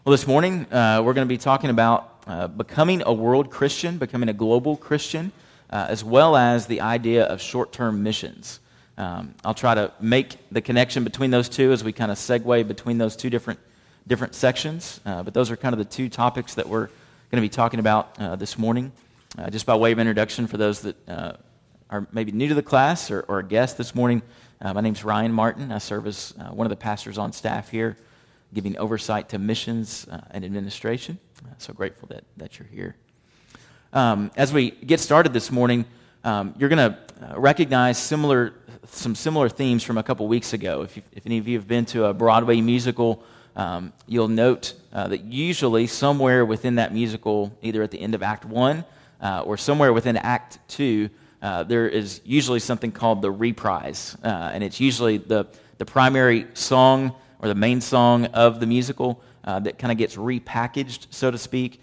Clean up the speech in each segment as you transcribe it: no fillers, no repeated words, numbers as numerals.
Well, this morning we're going to be talking about becoming a world Christian, becoming a global Christian, as well as the idea of short-term missions. I'll try to make the connection between those two as we kind of segue between those two different sections. But those are kind of the two topics that we're going to be talking about this morning. Just by way of introduction for those that are maybe new to the class or a guest this morning, my name's Ryan Martin. I serve as one of the pastors on staff here, giving oversight to missions and administration. So grateful that you're here. As we get started this morning, you're going to recognize some similar themes from a couple weeks ago. If any of you have been to a Broadway musical, you'll note that usually somewhere within that musical, either at the end of Act 1 or somewhere within Act 2, there is usually something called the reprise. And it's usually the primary song or the main song of the musical that kind of gets repackaged, so to speak,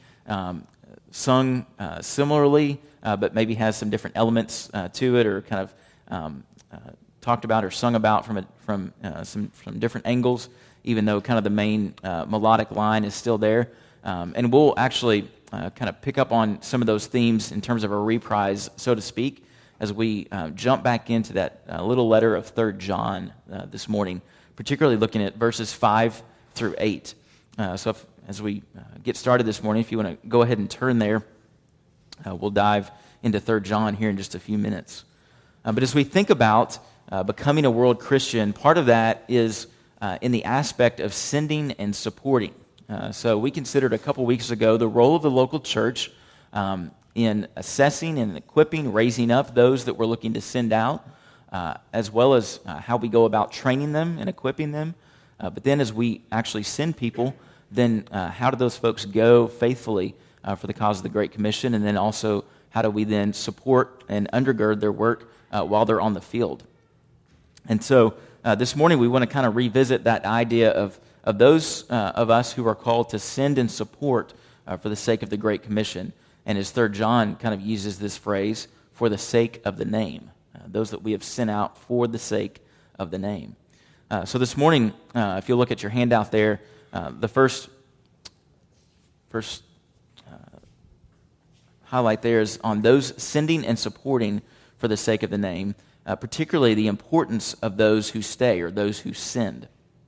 sung similarly, but maybe has some different elements to it, or kind of talked about or sung about from some different angles, even though kind of the main melodic line is still there. And we'll actually kind of pick up on some of those themes in terms of a reprise, so to speak, as we jump back into that little letter of 3 John this morning, particularly looking at verses 5 through 8. As we get started this morning, if you want to go ahead and turn there, we'll dive into 3 John here in just a few minutes. But as we think about becoming a world Christian, part of that is in the aspect of sending and supporting. So we considered a couple weeks ago the role of the local church in assessing and equipping, raising up those that we're looking to send out, as well as how we go about training them and equipping them. But then as we actually send people, then how do those folks go faithfully for the cause of the Great Commission? And then also, how do we then support and undergird their work while they're on the field? And so this morning we want to kind of revisit that idea of those of us who are called to send and support for the sake of the Great Commission. And as 3 John kind of uses this phrase, for the sake of the name. Those that we have sent out for the sake of the name. So this morning, if you look at your handout there, the first highlight there is on those sending and supporting for the sake of the name, particularly the importance of those who stay or those who send.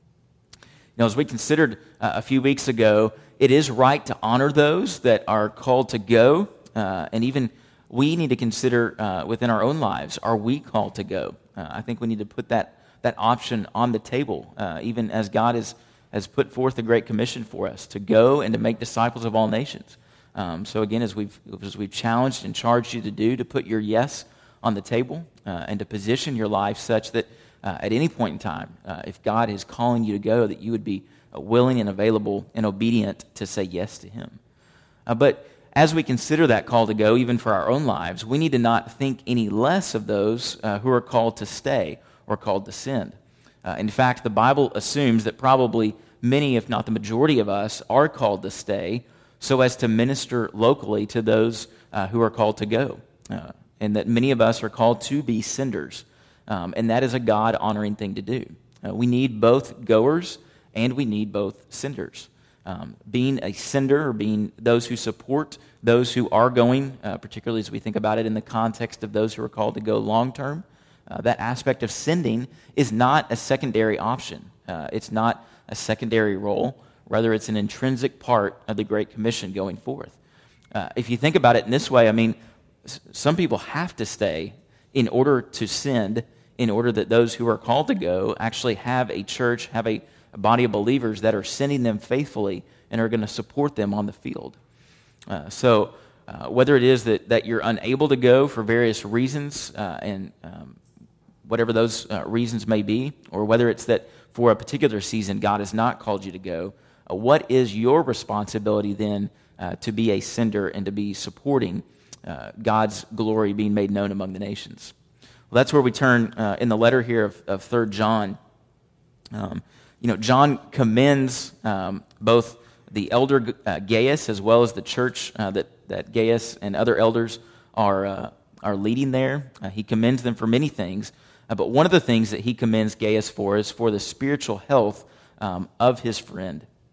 Now, as we considered a few weeks ago, it is right to honor those that are called to go, and even we need to consider within our own lives, are we called to go? I think we need to put that option on the table, even as God has put forth the Great Commission for us to go and to make disciples of all nations. So again, as we've challenged and charged you to do, to put your yes on the table and to position your life such that at any point in time, if God is calling you to go, that you would be willing and available and obedient to say yes to Him. But as we consider that call to go, even for our own lives, we need to not think any less of those who are called to stay or called to send. In fact, the Bible assumes that probably many, if not the majority of us, are called to stay so as to minister locally to those who are called to go. And that many of us are called to be senders. And that is a God-honoring thing to do. We need both goers and we need both senders. Being a sender, or being those who support those who are going, particularly as we think about it in the context of those who are called to go long-term, that aspect of sending is not a secondary option. It's not a secondary role. Rather, it's an intrinsic part of the Great Commission going forth. If you think about it in this way, I mean, some people have to stay in order to send, in order that those who are called to go actually have a church, have a body of believers that are sending them faithfully and are going to support them on the field. So whether it is that you're unable to go for various reasons, and whatever those reasons may be, or whether it's that for a particular season God has not called you to go, what is your responsibility then to be a sender and to be supporting God's glory being made known among the nations? Well, that's where we turn in the letter here of 3 John. John commends both the elder Gaius as well as the church that Gaius and other elders are leading there. He commends them for many things, but one of the things that he commends Gaius for is for the spiritual health of his friend.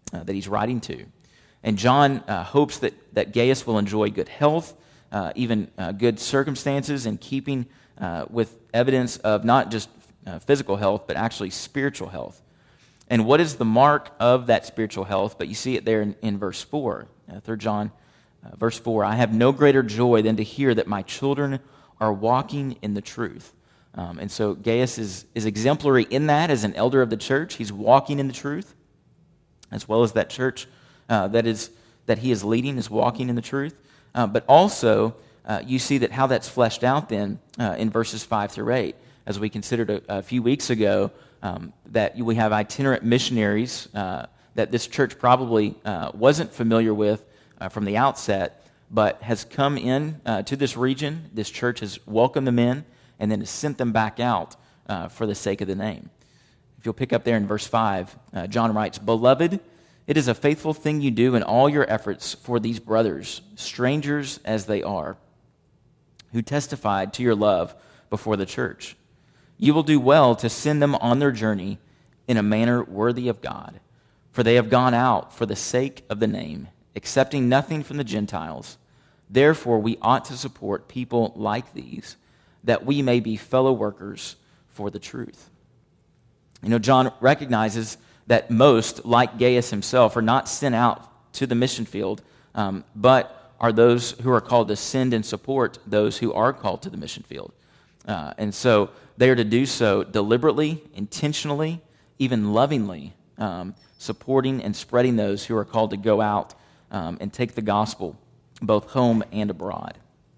that he's writing to. And John hopes that Gaius will enjoy good health, even good circumstances, in keeping with evidence of not just physical health, but actually spiritual health. And what is the mark of that spiritual health? But you see it there in verse 4, 3 John verse 4. I have no greater joy than to hear that my children are walking in the truth. And so Gaius is exemplary in that as an elder of the church. He's walking in the truth, as well as that church that he is leading is walking in the truth. But also, you see that how that's fleshed out then in verses 5 through 8. As we considered a few weeks ago, that we have itinerant missionaries that this church probably wasn't familiar with from the outset, but has come in to this region. This church has welcomed them in and then has sent them back out for the sake of the name. If you'll pick up there in verse 5, John writes, Beloved, it is a faithful thing you do in all your efforts for these brothers, strangers as they are, who testified to your love before the church. You will do well to send them on their journey in a manner worthy of God, for they have gone out for the sake of the name, accepting nothing from the Gentiles. Therefore, we ought to support people like these, that we may be fellow workers for the truth. John recognizes that most, like Gaius himself, are not sent out to the mission field, but are those who are called to send and support those who are called to the mission field. And so they are to do so deliberately, intentionally, even lovingly, supporting and spreading those who are called to go out and take the gospel both home and abroad.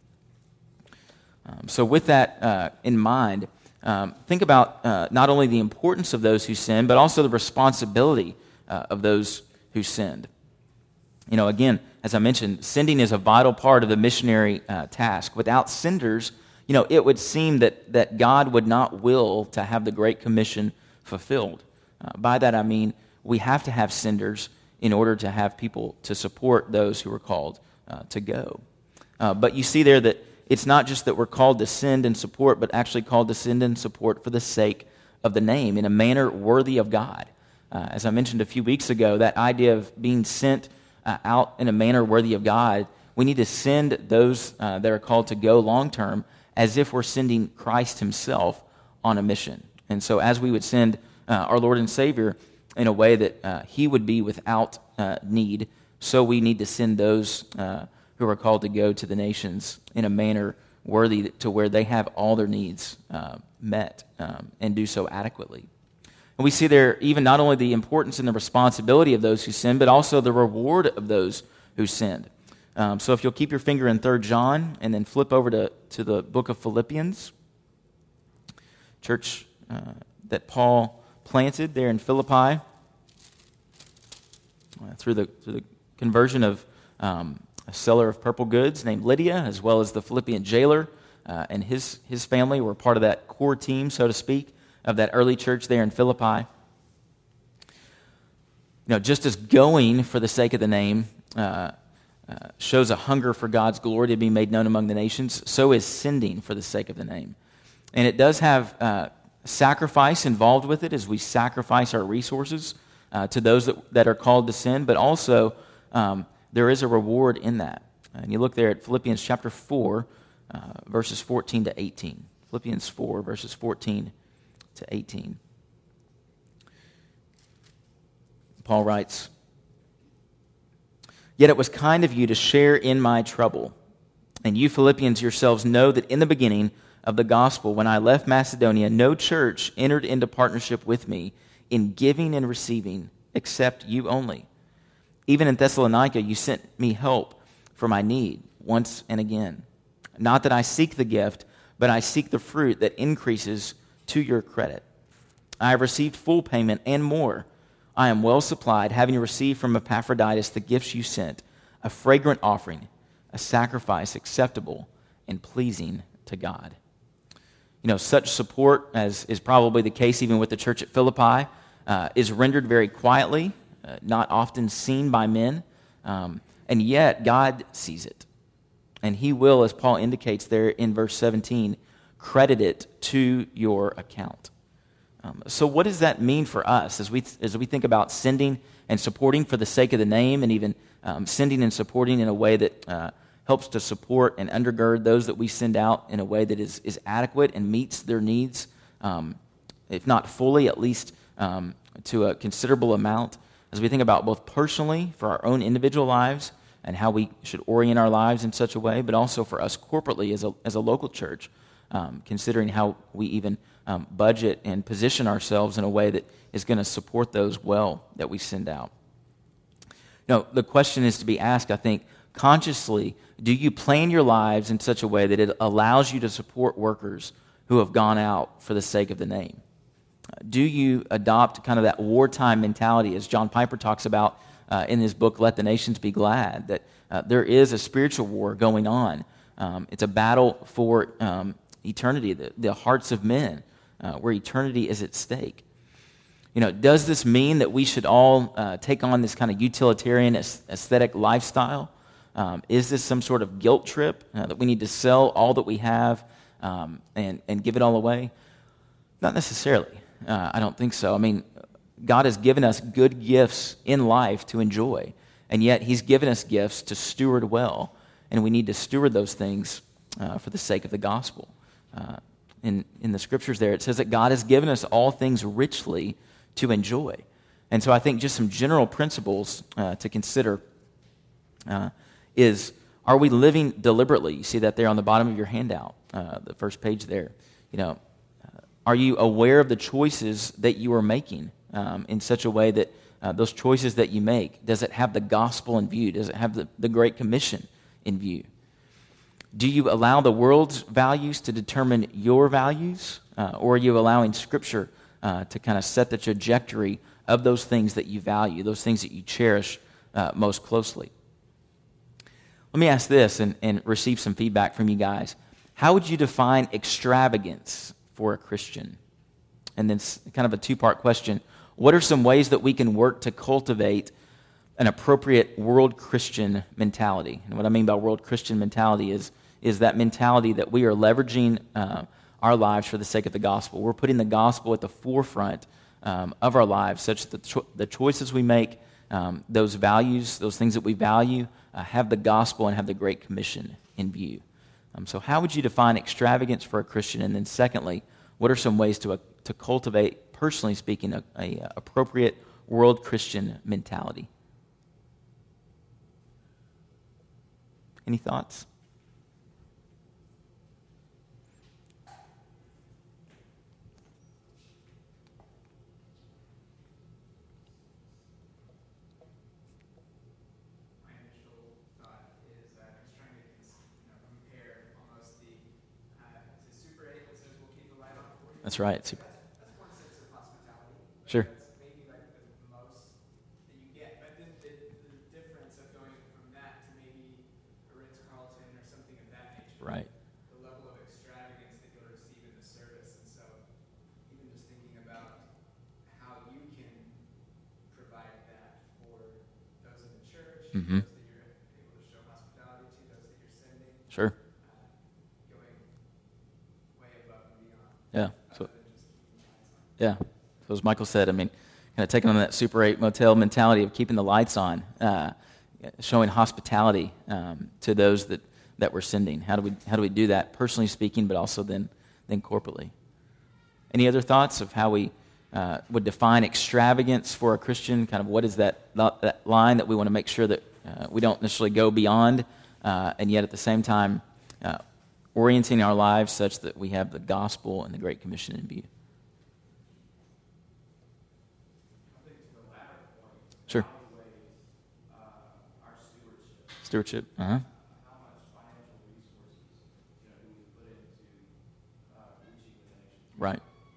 So with that in mind, think about not only the importance of those who send, but also the responsibility of those who send. Again, as I mentioned, sending is a vital part of the missionary task. Without senders, it would seem that God would not will to have the Great Commission fulfilled. By that I mean we have to have senders in order to have people to support those who are called to go. But you see there that it's not just that we're called to send and support, but actually called to send and support for the sake of the name in a manner worthy of God. As I mentioned a few weeks ago, that idea of being sent out in a manner worthy of God, we need to send those that are called to go long-term as if we're sending Christ himself on a mission. And so as we would send our Lord and Savior in a way that he would be without need, so we need to send those who are called to go to the nations in a manner worthy to where they have all their needs met and do so adequately. And we see there even not only the importance and the responsibility of those who send, but also the reward of those who send. So if you'll keep your finger in 3 John and then flip over to the book of Philippians, church that Paul planted there in Philippi through the conversion of a seller of purple goods named Lydia, as well as the Philippian jailer and his family were part of that core team, so to speak, of that early church there in Philippi. Just as going for the sake of the name shows a hunger for God's glory to be made known among the nations, so is sending for the sake of the name. And it does have sacrifice involved with it as we sacrifice our resources to those that are called to send, but also there is a reward in that. And you look there at Philippians chapter 4, verses 14 to 18. Philippians 4, verses 14 to 18. Paul writes, Yet it was kind of you to share in my trouble. And you Philippians yourselves know that in the beginning of the gospel, when I left Macedonia, no church entered into partnership with me in giving and receiving, except you only. Even in Thessalonica, you sent me help for my need once and again. Not that I seek the gift, but I seek the fruit that increases to your credit. I have received full payment and more. I am well supplied, having received from Epaphroditus the gifts you sent, a fragrant offering, a sacrifice acceptable and pleasing to God. Such support, as is probably the case even with the church at Philippi, is rendered very quietly, not often seen by men, and yet God sees it. And he will, as Paul indicates there in verse 17, credit it to your account. So what does that mean for us as we think about sending and supporting for the sake of the name, and even sending and supporting in a way that helps to support and undergird those that we send out in a way that is adequate and meets their needs, if not fully, at least to a considerable amount. As we think about both personally for our own individual lives and how we should orient our lives in such a way, but also for us corporately as a local church, considering how we even budget and position ourselves in a way that is going to support those well that we send out. The question is to be asked, I think, consciously, do you plan your lives in such a way that it allows you to support workers who have gone out for the sake of the name? Do you adopt kind of that wartime mentality, as John Piper talks about in his book, Let the Nations Be Glad, that there is a spiritual war going on. It's a battle for eternity, the hearts of men, where eternity is at stake. Does this mean that we should all take on this kind of utilitarian aesthetic lifestyle? Is this some sort of guilt trip that we need to sell all that we have and give it all away? Not necessarily. I don't think so. I mean, God has given us good gifts in life to enjoy, and yet He's given us gifts to steward well, and we need to steward those things for the sake of the gospel. In the scriptures there, it says that God has given us all things richly to enjoy. And so I think just some general principles to consider is, are we living deliberately? You see that there on the bottom of your handout, the first page there. Are you aware of the choices that you are making in such a way that those choices that you make, does it have the gospel in view? Does it have the Great Commission in view? Do you allow the world's values to determine your values? Or are you allowing Scripture to kind of set the trajectory of those things that you value, those things that you cherish most closely? Let me ask this and receive some feedback from you guys. How would you define extravagance for a Christian? And then kind of a two-part question. What are some ways that we can work to cultivate an appropriate world Christian mentality? And what I mean by world Christian mentality is that mentality that we are leveraging our lives for the sake of the gospel. We're putting the gospel at the forefront of our lives, such that the choices we make, those values, those things that we value, have the gospel and have the Great Commission in view. So how would you define extravagance for a Christian? And then secondly, what are some ways to cultivate, personally speaking, a appropriate world Christian mentality? Any thoughts? That's right. Super. That's one sense of hospitality. Sure. That's maybe like the most that you get. But then the difference of going from that to maybe a Ritz-Carlton or something of that nature. Right. The level of extravagance that you'll receive in the service. And so even just thinking about how you can provide that for those in the church, Mm-hmm. those that you're able to show hospitality to, those that you're sending. Sure. Going way above and beyond. Yeah. Yeah. So as Michael said, I mean, kind of taking on that Super 8 motel mentality of keeping the lights on, showing hospitality to those that we're sending. How do we do that, personally speaking, but also then corporately? Any other thoughts of how we would define extravagance for a Christian? Kind of what is that line that we want to make sure that we don't necessarily go beyond, and yet at the same time orienting our lives such that we have the gospel and the Great Commission in view? Sure. Our stewardship. Stewardship. Uh-huh. How much financial resources do we put into reaching the nation? Right.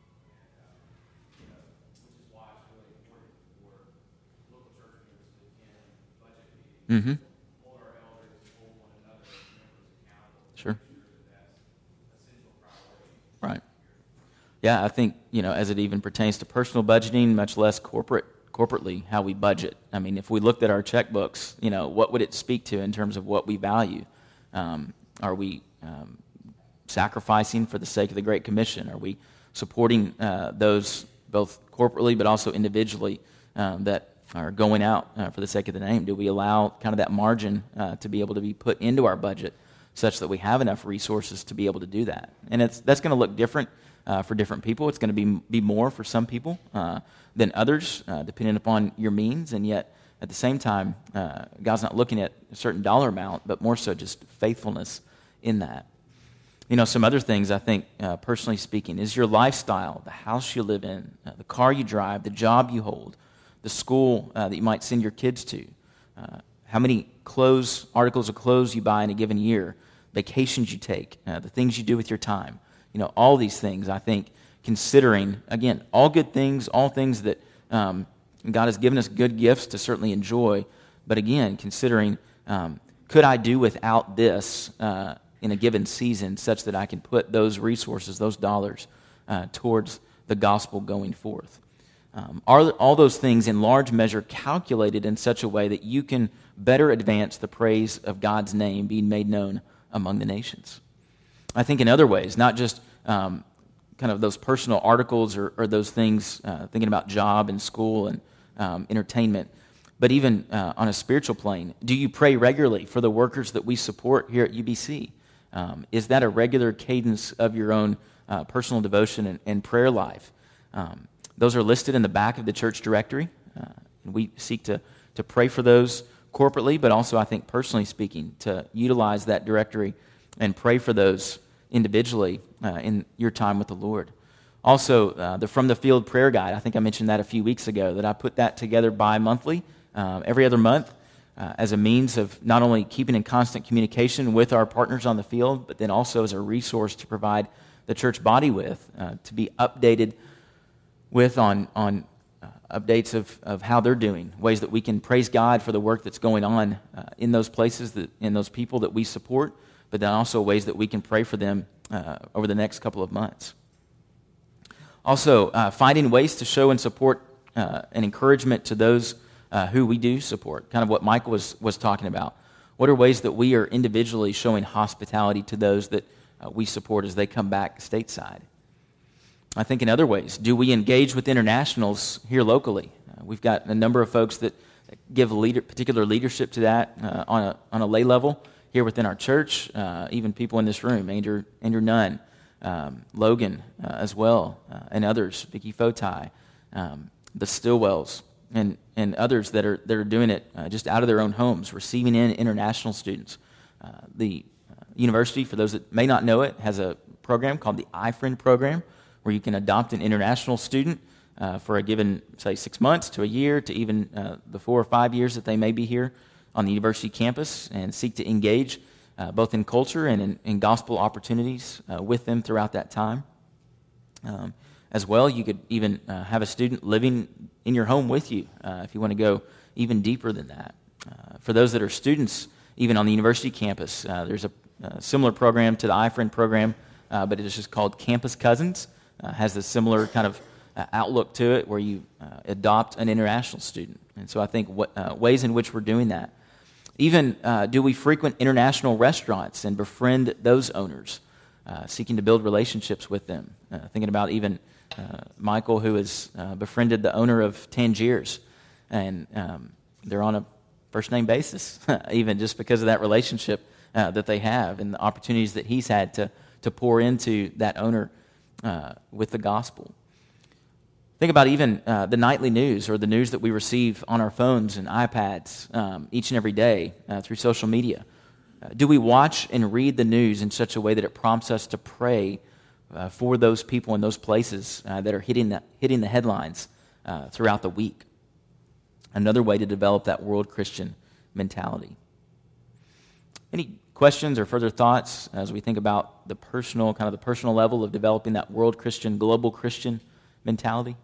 Which is why it's really important for local church members to attend budget meetings, Mm-hmm. hold our elders, hold one another as members accountable. Sure. That's essential priority. Right. Yeah, I think, as it even pertains to personal budgeting, much less corporately, how we budget. I mean, if we looked at our checkbooks, what would it speak to in terms of what we value? Are we sacrificing for the sake of the Great Commission? Are we supporting those both corporately but also individually that are going out for the sake of the name? Do we allow kind of that margin to be able to be put into our budget such that we have enough resources to be able to do that? And that's going to look different for different people. It's going to be more for some people than others, depending upon your means. And yet, at the same time, God's not looking at a certain dollar amount, but more so just faithfulness in that. Some other things I think, personally speaking, is your lifestyle, the house you live in, the car you drive, the job you hold, the school that you might send your kids to, how many articles of clothes you buy in a given year, vacations you take, the things you do with your time. All these things, I think, considering, again, all good things, all things that God has given us good gifts to certainly enjoy, but again, considering, could I do without this in a given season such that I can put those resources, those dollars, towards the gospel going forth? Are all those things in large measure calculated in such a way that you can better advance the praise of God's name being made known among the nations? I think in other ways, not just kind of those personal articles or those things, thinking about job and school and entertainment, but even on a spiritual plane. Do you pray regularly for the workers that we support here at UBC? Is that a regular cadence of your own personal devotion and prayer life? Those are listed in the back of the church directory. We seek to pray for those corporately, but also, I think, personally speaking, to utilize that directory and pray for those individually in your time with the Lord. Also, the From the Field prayer guide, I think I mentioned that a few weeks ago, that I put that together bi-monthly, every other month, as a means of not only keeping in constant communication with our partners on the field, but then also as a resource to provide the church body with, to be updated with on updates of how they're doing, ways that we can praise God for the work that's going on in those places, in those people that we support, but then also ways that we can pray for them over the next couple of months. Also, finding ways to show and support and encouragement to those who we do support, kind of what Michael was talking about. What are ways that we are individually showing hospitality to those that we support as they come back stateside? I think in other ways, do we engage with internationals here locally? We've got a number of folks that give particular leadership to that on a lay level here within our church, even people in this room, Andrew Nunn, Logan as well, and others, Vicky Fotai, the Stillwells, and others that are doing it just out of their own homes, receiving in international students. The university, for those that may not know it, has a program called the iFriend program, where you can adopt an international student for a given, say, 6 months to a year to even the 4 or 5 years that they may be here on the university campus, and seek to engage both in culture and in gospel opportunities with them throughout that time. As well, you could even have a student living in your home with you if you want to go even deeper than that. For those that are students, even on the university campus, there's a similar program to the iFriend program, but it is just called Campus Cousins. Has a similar kind of outlook to it, where you adopt an international student. And so I think ways in which we're doing that. Even do we frequent international restaurants and befriend those owners, seeking to build relationships with them? Thinking about even Michael, who has befriended the owner of Tangiers, and they're on a first-name basis, even just because of that relationship that they have and the opportunities that he's had to pour into that owner with the gospel. Think about even the nightly news, or the news that we receive on our phones and iPads each and every day through social media. Do we watch and read the news in such a way that it prompts us to pray for those people in those places that are hitting the headlines throughout the week? Another way to develop that world Christian mentality. Any questions or further thoughts as we think about the personal level of developing that world Christian, global Christian mentality?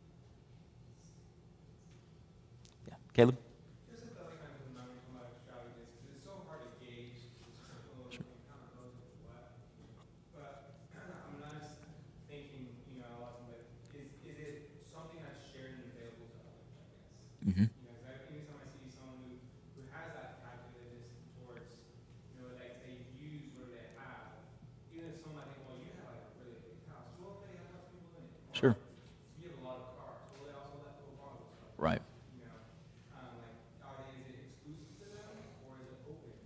Yeah, Caleb? There's another kind of phenomenon about extravagance, because it's so hard to gauge. It's just like, oh, Sure. it kind of goes with what. But I'm not just thinking, is it something that's shared and available to others, I guess? Mm-hmm. Anytime I see someone who has that calculatedness towards, like they use what they have, even if someone might think, well, you have like a really big house. Well, they have lots of people in it. Or Sure. you have a lot of cars. Well, they also let people borrow those cars. Right.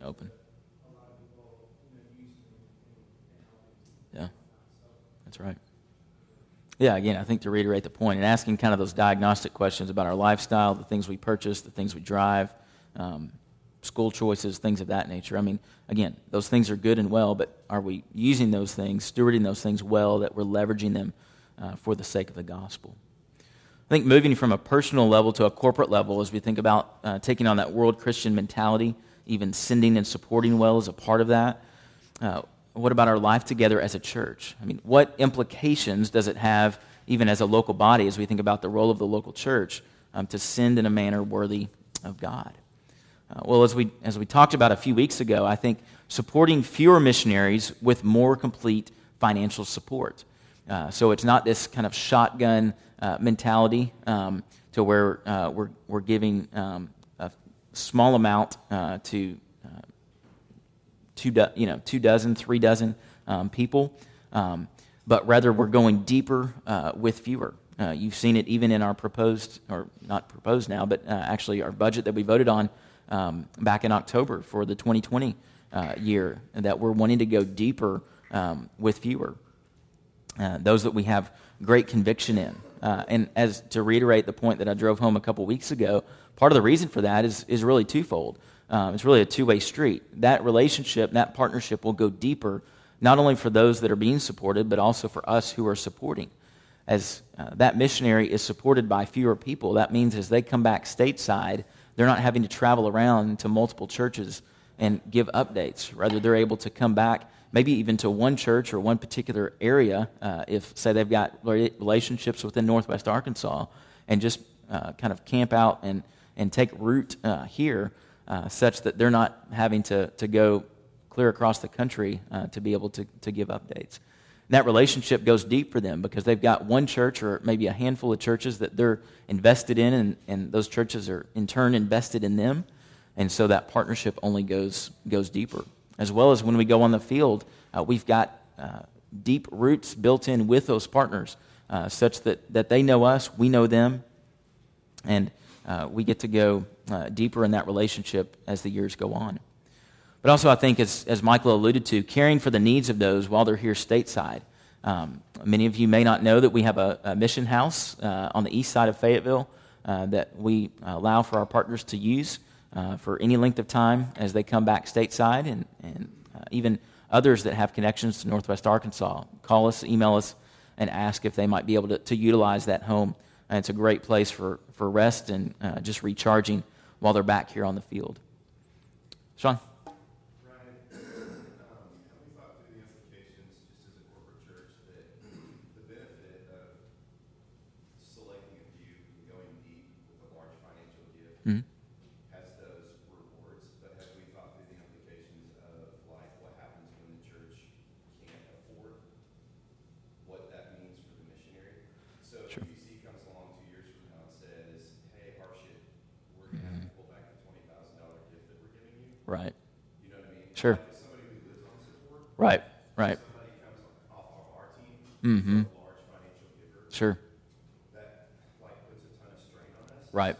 open. a lot of people, use me and help me. Yeah, So, that's right. Yeah, again, I think to reiterate the point, and asking kind of those diagnostic questions about our lifestyle, the things we purchase, the things we drive, school choices, things of that nature. I mean, again, those things are good and well, but are we using those things, stewarding those things well, that we're leveraging them for the sake of the gospel? I think moving from a personal level to a corporate level, as we think about taking on that world Christian mentality, even sending and supporting well is a part of that. What about our life together as a church? I mean, what implications does it have, even as a local body, as we think about the role of the local church to send in a manner worthy of God? Well, as we talked about a few weeks ago, I think supporting fewer missionaries with more complete financial support. So it's not this kind of shotgun mentality to where we're giving a small amount to 2 dozen, 3 dozen people, but rather we're going deeper with fewer. You've seen it even in our proposed, or not proposed now, but actually our budget that we voted on back in October for the 2020 year, that we're wanting to go deeper with fewer. Those that we have great conviction in. And as to reiterate the point that I drove home a couple weeks ago, part of the reason for that is really twofold. It's really a two-way street. That relationship, that partnership will go deeper, not only for those that are being supported, but also for us who are supporting. As that missionary is supported by fewer people, that means as they come back stateside, they're not having to travel around to multiple churches and give updates. Rather, they're able to come back maybe even to one church or one particular area, if, say, they've got relationships within Northwest Arkansas, and just kind of camp out and take root here, such that they're not having to go clear across the country to be able to give updates. And that relationship goes deep for them because they've got one church or maybe a handful of churches that they're invested in, and those churches are in turn invested in them. And so that partnership only goes deeper. As well as when we go on the field, we've got deep roots built in with those partners, such that they know us, we know them, and we get to go deeper in that relationship as the years go on. But also, I think, as Michael alluded to, caring for the needs of those while they're here stateside. Many of you may not know that we have a mission house on the east side of Fayetteville that we allow for our partners to use for any length of time as they come back stateside, and even others that have connections to Northwest Arkansas. Call us, email us, and ask if they might be able to utilize that home. And it's a great place for rest and just recharging while they're back here on the field. Sean? Mm-hmm. Has those rewards, but have we thought through the implications of like what happens when the church can't afford what that means for the missionary? So Sure. if UC comes along 2 years from now and says, "Hey, Harshit, we're going to have to pull back the $20,000 gift that we're giving you," Right. You know what I mean? Sure. Like somebody who lives on support. Right. Somebody comes off of our team, Mm-hmm. a large financial giver. Sure. That like puts a ton of strain on us. Right.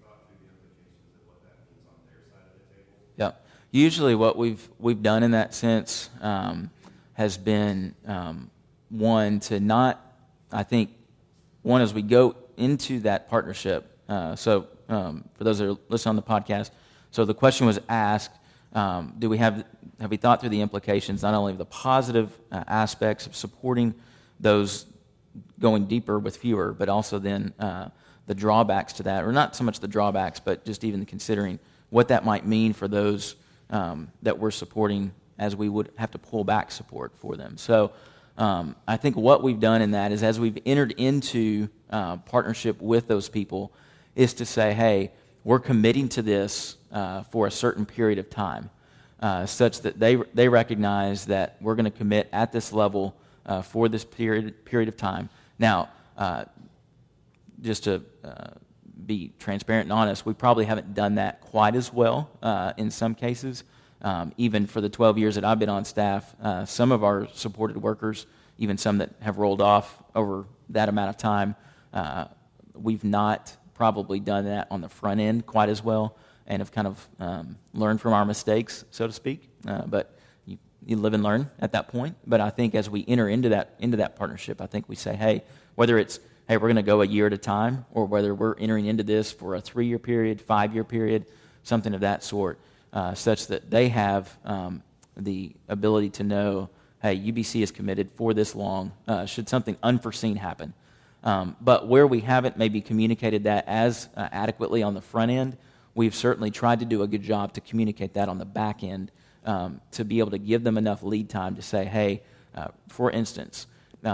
Yeah. Usually what we've done in that sense has been one, to not, I think, one, as we go into that partnership. So for those that are listening on the podcast, so the question was asked, have we thought through the implications, not only of the positive aspects of supporting those going deeper with fewer, but also then the drawbacks to that, or not so much the drawbacks, but just even considering what that might mean for those that we're supporting, as we would have to pull back support for them. So I think what we've done in that is, as we've entered into partnership with those people, is to say, hey, we're committing to this for a certain period of time, such that they recognize that we're going to commit at this level for this period of time. Now, just to be transparent and honest, we probably haven't done that quite as well in some cases. Even for the 12 years that I've been on staff, some of our supported workers, even some that have rolled off over that amount of time, we've not probably done that on the front end quite as well. and have kind of learned from our mistakes, so to speak. But you live and learn at that point. But I think as we enter into that partnership, I think we say, hey, whether it's, hey, we're going to go a year at a time, or whether we're entering into this for a 3-year period, 5-year period, something of that sort, such that they have the ability to know, hey, UBC is committed for this long, should something unforeseen happen. But where we haven't maybe communicated that as adequately on the front end, we've certainly tried to do a good job to communicate that on the back end, to be able to give them enough lead time to say, hey, for instance,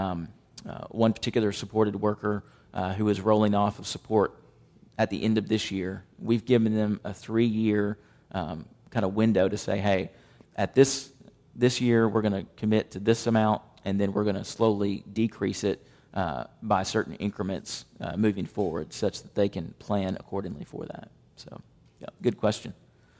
one particular supported worker who is rolling off of support at the end of this year, we've given them a 3-year kind of window to say, hey, at this year we're going to commit to this amount, and then we're going to slowly decrease it by certain increments moving forward, such that they can plan accordingly for that. So, yeah, good question.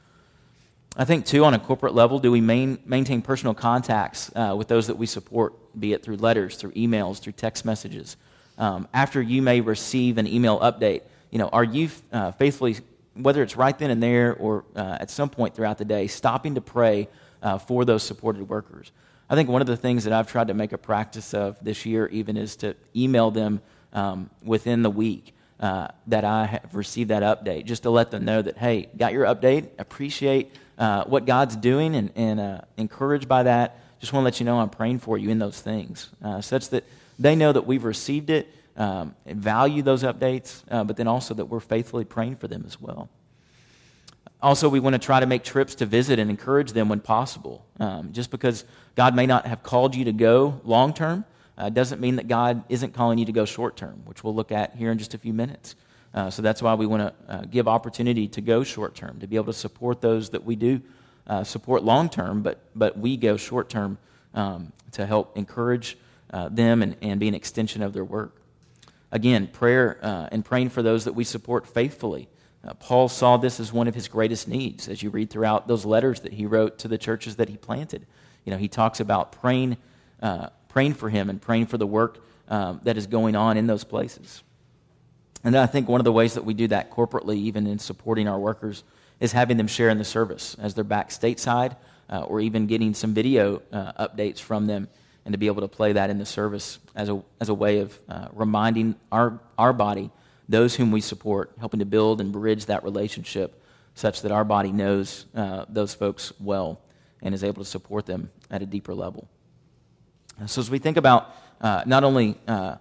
I think, too, on a corporate level, do we maintain personal contacts with those that we support, be it through letters, through emails, through text messages? After you may receive an email update, are you faithfully, whether it's right then and there or at some point throughout the day, stopping to pray for those supported workers? I think one of the things that I've tried to make a practice of this year even is to email them within the week that I have received that update, just to let them know that, hey, got your update, appreciate what God's doing, and encouraged by that. Just want to let you know I'm praying for you in those things, such that they know that we've received it, and value those updates, but then also that we're faithfully praying for them as well. Also, we want to try to make trips to visit and encourage them when possible. Just because God may not have called you to go long-term doesn't mean that God isn't calling you to go short-term, which we'll look at here in just a few minutes. So that's why we want to give opportunity to go short-term, to be able to support those that we do support long-term, but we go short-term to help encourage them and be an extension of their work. Again, prayer and praying for those that we support faithfully. Paul saw this as one of his greatest needs as you read throughout those letters that he wrote to the churches that he planted. He talks about praying for him and praying for the work that is going on in those places. And I think one of the ways that we do that corporately, even in supporting our workers, is having them share in the service as they're back stateside, or even getting some video updates from them, and to be able to play that in the service as a way of reminding our body, those whom we support, helping to build and bridge that relationship such that our body knows those folks well and is able to support them at a deeper level. So as we think about not only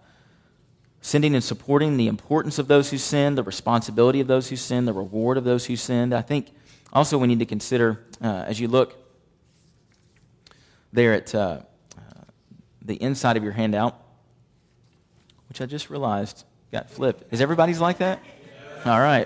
sending and supporting the importance of those who send, the responsibility of those who send, the reward of those who send, I think also we need to consider, as you look there at the inside of your handout, which I just realized got flipped. Is everybody's like that? All right.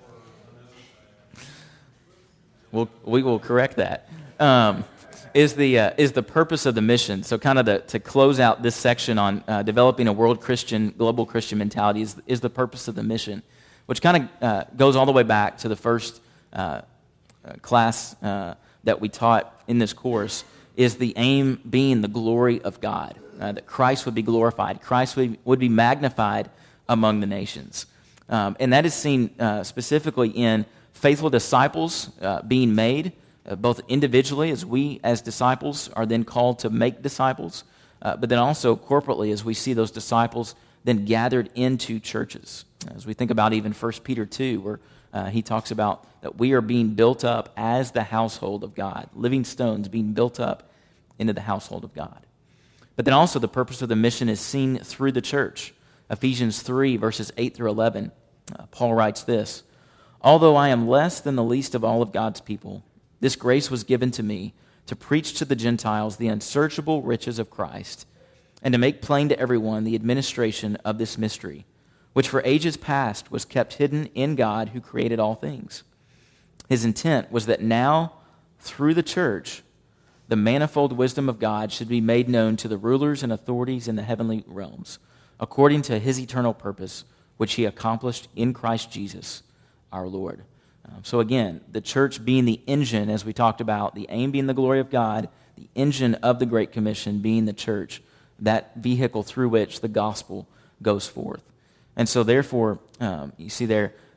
We will correct that. Is the purpose of the mission. So kind of to close out this section on developing a global Christian mentality is the purpose of the mission, which kind of goes all the way back to the first class that we taught in this course, is the aim being the glory of God, that Christ would be glorified, Christ would be magnified among the nations. And that is seen specifically in faithful disciples being made, both individually as we as disciples are then called to make disciples, but then also corporately as we see those disciples then gathered into churches. As we think about even 1 Peter 2, where he talks about that we are being built up as the household of God, living stones being built up into the household of God. But then also the purpose of the mission is seen through the church. Ephesians 3, verses 8 through 11, Paul writes this: "Although I am less than the least of all of God's people, this grace was given to me to preach to the Gentiles the unsearchable riches of Christ, and to make plain to everyone the administration of this mystery, which for ages past was kept hidden in God who created all things. His intent was that now, through the church, the manifold wisdom of God should be made known to the rulers and authorities in the heavenly realms, according to his eternal purpose, which he accomplished in Christ Jesus, our Lord." So again, the church being the engine, as we talked about, the aim being the glory of God, the engine of the Great Commission being the church, that vehicle through which the gospel goes forth. And so therefore, you see there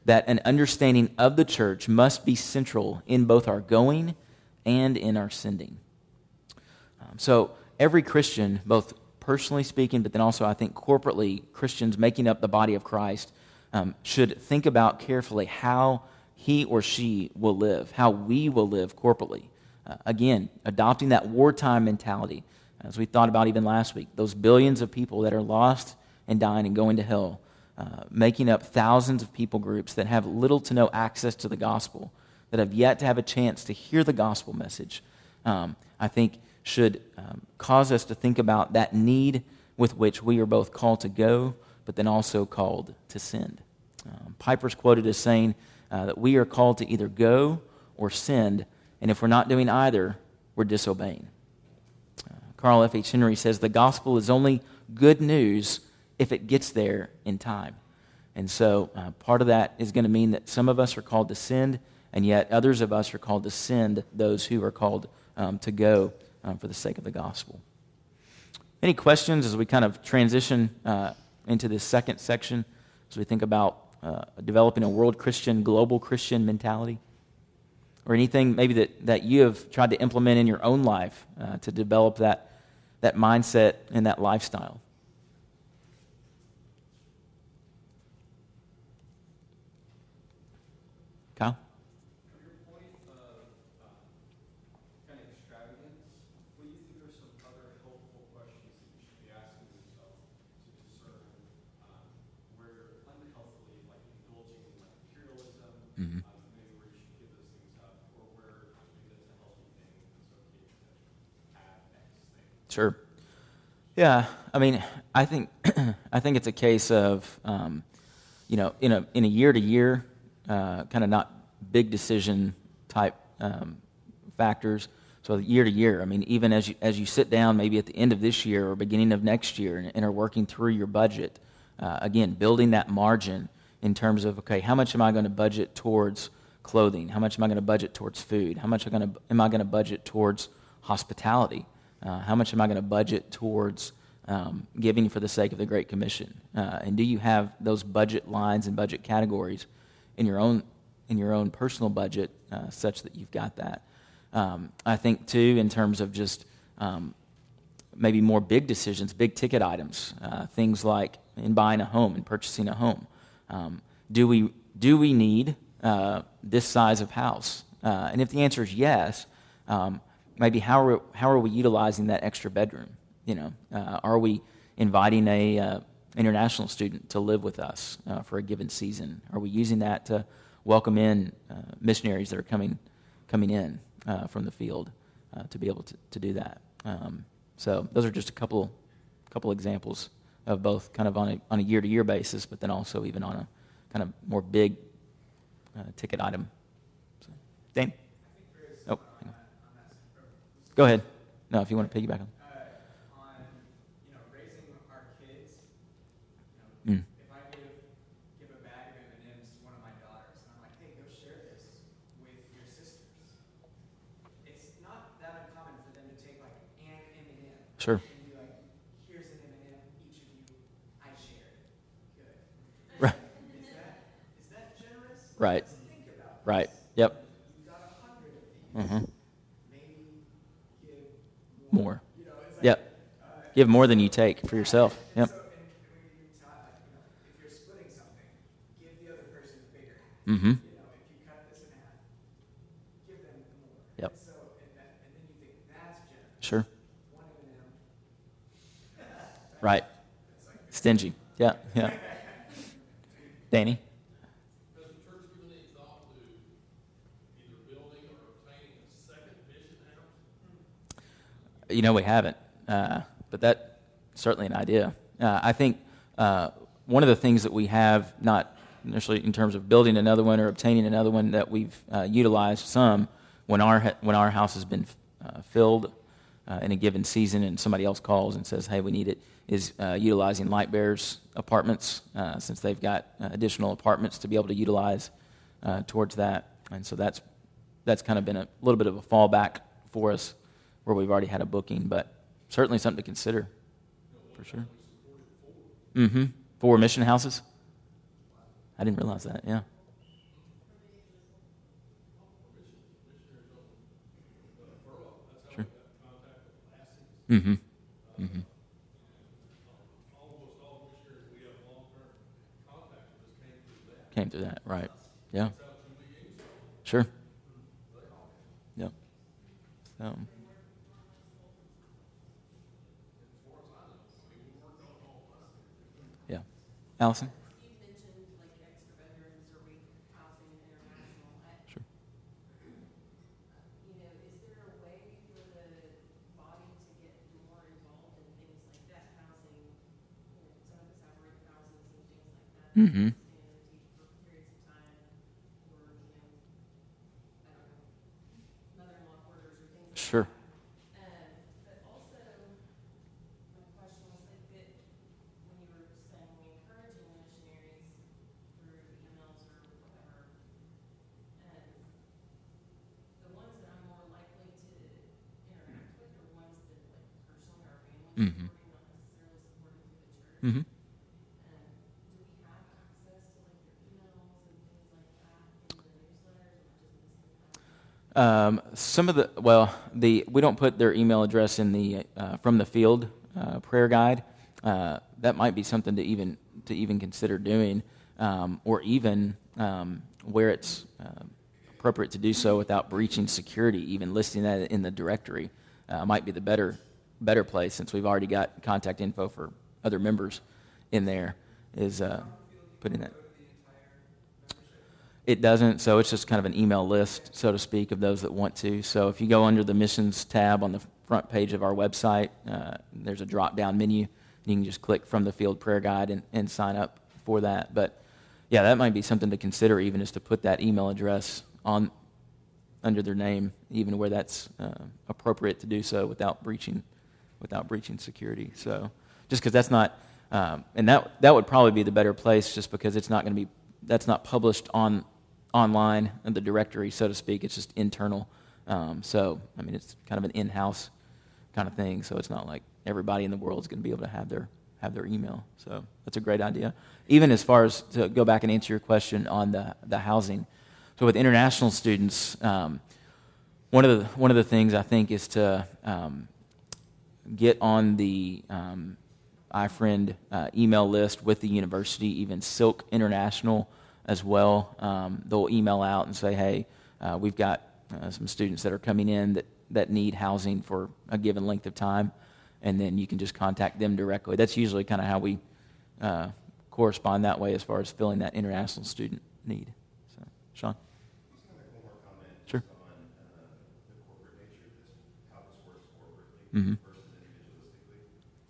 that an understanding of the church must be central in both our going and in our sending. So every Christian, both personally speaking, but then also I think corporately, Christians making up the body of Christ should think about carefully how he or she will live, how we will live corporately. Again, adopting that wartime mentality, as we thought about even last week, those billions of people that are lost and dying and going to hell, making up thousands of people groups that have little to no access to the gospel, that have yet to have a chance to hear the gospel message, I think should cause us to think about that need with which we are both called to go, but then also called to send. Piper's quoted as saying that we are called to either go or send, and if we're not doing either, we're disobeying. Carl F. H. Henry says the gospel is only good news if it gets there in time. And so part of that is going to mean that some of us are called to send, and yet others of us are called to send those who are called to go for the sake of the gospel. Any questions as we kind of transition into this second section, as we think about developing a world Christian, global Christian mentality? Or anything maybe that you have tried to implement in your own life to develop that mindset and that lifestyle? Kyle? On your point of kind of extravagance, what do you think are some other helpful questions that you should be asking yourself to discern where you're unhealthily, like indulging in like materialism, Mm-hmm. maybe where you should give those things up, or where maybe that's a healthy thing, it's okay to have X thing? Sure. Yeah, I mean, I think it's a case of in a year to year, kind of not big decision type factors. So year to year, I mean, even as you sit down, maybe at the end of this year or beginning of next year, and are working through your budget, again, building that margin in terms of, okay, how much am I going to budget towards clothing? How much am I going to budget towards food? How much am I going to budget towards hospitality? How much am I going to budget towards giving for the sake of the Great Commission? And do you have those budget lines and budget categories in your own personal budget such that you've got that? I think, too, in terms of just maybe more big decisions, big ticket items, things like in buying a home and purchasing a home. Do we need this size of house? And if the answer is yes, maybe how are we utilizing that extra bedroom? Are we inviting a international student to live with us for a given season? Are we using that to welcome in missionaries that are coming in from the field to be able to do that? So those are just a couple examples of both kind of on a year-to-year basis, but then also even on a kind of more big ticket item. So, Dane? Oh, hang on. Go ahead. No, if you want to piggyback on. Raising our kids, Mm. if I give a bag of M&Ms to one of my daughters, and I'm like, hey, go share this with your sisters. It's not that uncommon for them to take like an M&M. Sure. And be like, here's an M&M, each of you, I shared. Good. Right. Is that generous? Right. Let's think about Right. this. Yep. You've got 100 of these. Mm-hmm. Maybe give More. It's like, Yep. Give more than you take for yourself. Yep. So, and when you taught, if you're splitting something, give the other person the bigger half. Mm-hmm. If you cut this in half, give them more. Yep. So, and then you think that's generous. Sure. One M&M. Right. Stingy. Yeah. Yeah. Danny? Has the church given any thought to either building or obtaining a second mission house? We haven't, but that's certainly an idea. I think one of the things that we have, not necessarily in terms of building another one or obtaining another one, that we've utilized some when our house has been filled in a given season and somebody else calls and says, hey, we need it, is utilizing Lightbearers apartments since they've got additional apartments to be able to utilize towards that. And so that's kind of been a little bit of a fallback for us where we've already had a booking, but certainly something to consider for sure. Mm-hmm. 4 mission houses? I didn't realize that, yeah. Mm-hmm. Mm-hmm. Almost all missionaries we have long-term contact with us came through that. Came through that, right? Yeah. That's how Julie Yates started. Sure. They all came. Yep. Um, yeah. Allison? You mentioned like extra bedrooms or week housing and international. Sure. You know, is there a way for the body to get more involved in things like that housing? You know, some of us have rent houses and things like that. Mm-hmm. Stay in the teach for periods of time, or I don't know, mother-in-law quarters or things like Sure. that. But also, my question was like that when you were saying encouraging the missionaries through emails or whatever, the ones that I'm more likely to interact with are ones that like personally our family Mm-hmm. supporting, not necessarily supporting through the church. Mm-hmm. Do we have access to like their emails and things like that in the newsletters, or just Some of we don't put their email address in the from the field prayer guide. That might be something to even consider doing, or even where it's appropriate to do so without breaching security. Even listing that in the directory might be the better place, since we've already got contact info for other members in there. Is putting that. It doesn't, so it's just kind of an email list, so to speak, of those that want to. So if you go under the missions tab on the front page of our website, there's a drop-down menu. You can just click from the field prayer guide and sign up for that. But yeah, that might be something to consider, even is to put that email address on under their name, even where that's appropriate to do so without breaching security. So just because that's not, and that would probably be the better place, just because it's not going to be, that's not published online in the directory, so to speak. It's just internal. So, I mean, it's kind of an in-house kind of thing. So it's not like everybody in the world is going to be able to have their email. So that's a great idea. Even as far as to go back and answer your question on the housing. So with international students, one of the things I think is to get on the iFriend email list with the university, even Silk International as well. They'll email out and say, hey, we've got some students that are coming in that need housing for a given length of time, and then you can just contact them directly. That's usually kind of how we correspond that way as far as filling that international student need. So, Sean? Just gonna make one more comment. Sure. Just on the corporate nature of this, how this works corporately Mm-hmm. versus individualistically.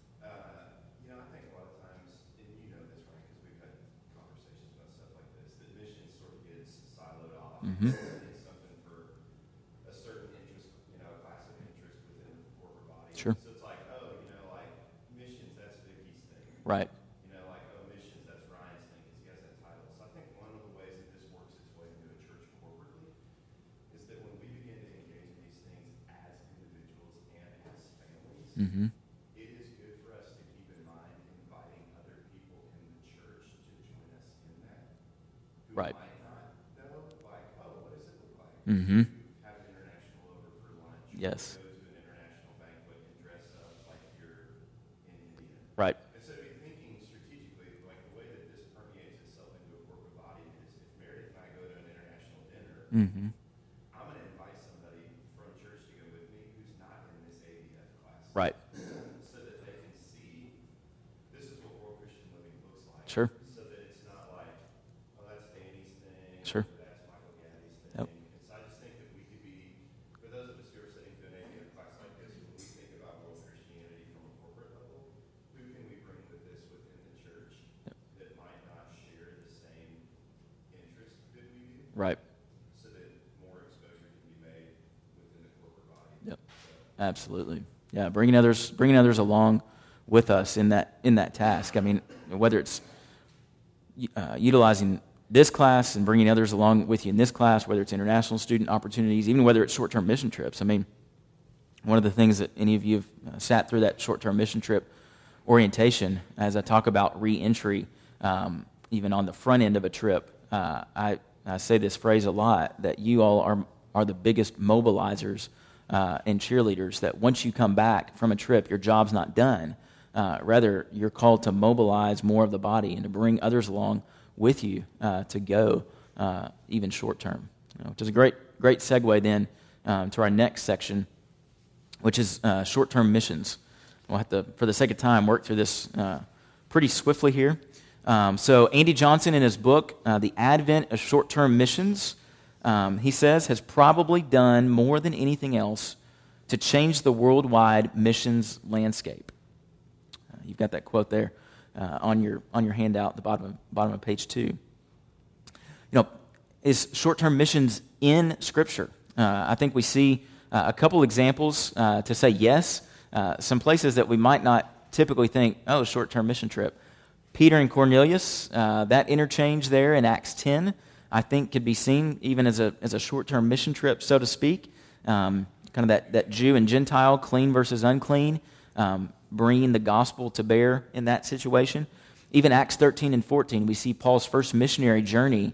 You know, I think a lot of times, and you know this, right, because we've had conversations about stuff like this, that mission sort of gets siloed off. Mm-hmm. It's something for a certain interest, you know, a class of interest within the corporate body. Sure. So it's like, oh, you know, like missions, that's Vicky's thing. Right. You know, like, oh, missions, that's Ryan's thing, because he has that title. So I think one of the ways that this works its way into a church corporately is that when we begin to engage in these things as individuals and as families, Mm-hmm. it is good for us to keep in mind inviting other people in the church to join us in that, who Right. might not know, like, oh, what does it look like Mm-hmm. to have an international over for lunch? Yes. Or go to an international banquet and dress up like you're in India. Right. And so be thinking strategically, like the way that this permeates itself into a corporate body is, if Meredith and I go to an international dinner, Mm-hmm. I'm going to invite somebody from church to go with me who's not in this ABF class. Right. So that they can see this is what world Christian living looks like. Sure. So that it's not like, oh, that's Danny's thing. Sure. Or that's Michael Gaddy's thing. Yep. And so I just think that we could be, for those of us who are sitting through an ABF class like this, when we think about world Christianity from a corporate level, who can we bring with this within the church that might not share the same interest that we do? Right. So that more exposure can be made within the corporate body. Yep. Absolutely. Yeah, bringing others along with us in that task. I mean, whether it's utilizing this class and bringing others along with you in this class, whether it's international student opportunities, even whether it's short-term mission trips. I mean, one of the things that any of you have sat through that short-term mission trip orientation, as I talk about re-entry, even on the front end of a trip, I say this phrase a lot, that you all are the biggest mobilizers and cheerleaders, that once you come back from a trip, your job's not done. Rather, you're called to mobilize more of the body and to bring others along with you to go even short term. Which is a great segue then to our next section, which is short-term missions. We'll have to, for the sake of time, work through this pretty swiftly here. So Andy Johnson, in his book, The Advent of Short-Term Missions, he says, has probably done more than anything else to change the worldwide missions landscape. You've got that quote there on your handout at the bottom of page 2. Is short-term missions in Scripture? I think we see a couple examples to say yes. Some places that we might not typically think, oh, short-term mission trip. Peter and Cornelius, that interchange there in Acts 10, I think could be seen even as a short-term mission trip, so to speak. Kind of that Jew and Gentile, clean versus unclean, bringing the gospel to bear in that situation. Even Acts 13 and 14, we see Paul's first missionary journey,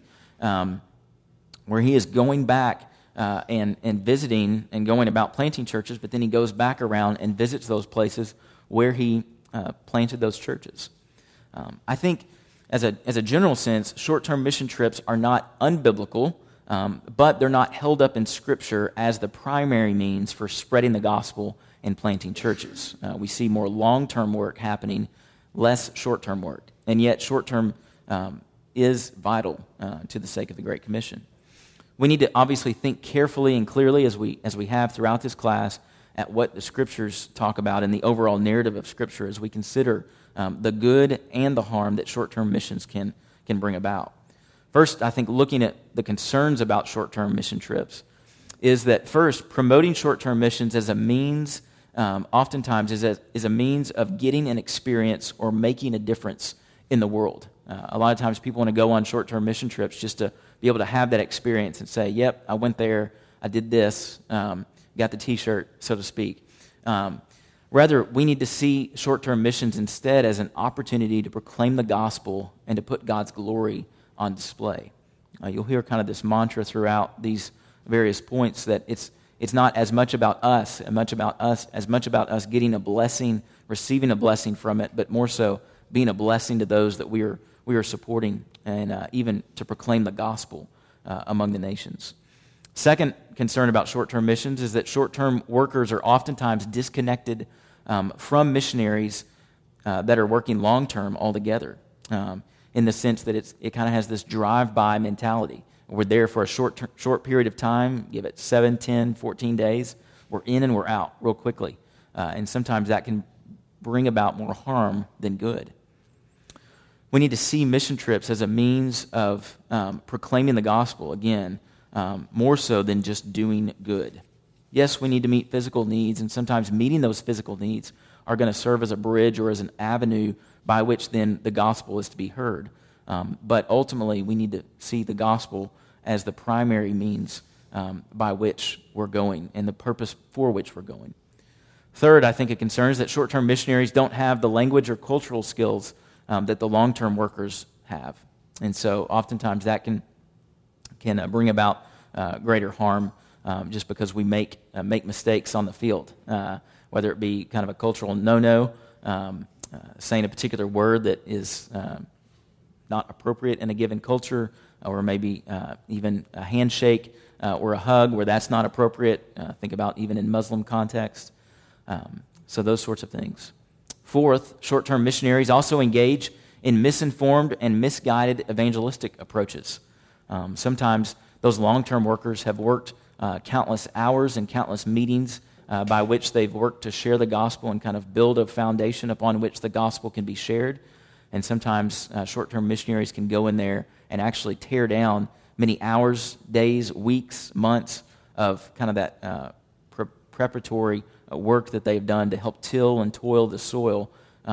where he is going back and visiting and going about planting churches, but then he goes back around and visits those places where he planted those churches. I think, as a general sense, short-term mission trips are not unbiblical, but they're not held up in Scripture as the primary means for spreading the gospel and planting churches. We see more long-term work happening, less short-term work, and yet short-term is vital to the sake of the Great Commission. We need to obviously think carefully and clearly, as we have throughout this class, at what the Scriptures talk about in the overall narrative of Scripture as we consider the good and the harm that short-term missions can bring about. First, I think looking at the concerns about short-term mission trips is that, first, promoting short-term missions as a means, oftentimes is a means of getting an experience or making a difference in the world. A lot of times people want to go on short-term mission trips just to be able to have that experience and say, yep, I went there, I did this, got the T-shirt, so to speak. Rather, we need to see short-term missions instead as an opportunity to proclaim the gospel and to put God's glory on display. You'll hear kind of this mantra throughout these various points that it's not as much about us, as much about us getting a blessing, receiving a blessing from it, but more so being a blessing to those that we are supporting, and even to proclaim the gospel among the nations. Second concern about short-term missions is that short-term workers are oftentimes disconnected from missionaries that are working long-term altogether, in the sense that it kind of has this drive-by mentality. We're there for a short period of time, give it 7, 10, 14 days. We're in and we're out real quickly. And sometimes that can bring about more harm than good. We need to see mission trips as a means of proclaiming the gospel, again, more so than just doing good. Yes, we need to meet physical needs, and sometimes meeting those physical needs are going to serve as a bridge or as an avenue by which then the gospel is to be heard. But ultimately, we need to see the gospel as the primary means by which we're going and the purpose for which we're going. Third, I think a concern is that short-term missionaries don't have the language or cultural skills that the long-term workers have. And so oftentimes that can bring about greater harm just because we make mistakes on the field, whether it be kind of a cultural no-no, saying a particular word that is not appropriate in a given culture, or maybe even a handshake or a hug where that's not appropriate. Think about even in Muslim context. So those sorts of things. Fourth, short-term missionaries also engage in misinformed and misguided evangelistic approaches. Sometimes those long-term workers have worked countless hours and countless meetings by which they've worked to share the gospel and kind of build a foundation upon which the gospel can be shared. And sometimes short-term missionaries can go in there and actually tear down many hours, days, weeks, months of kind of that preparatory work that they've done to help till and toil the soil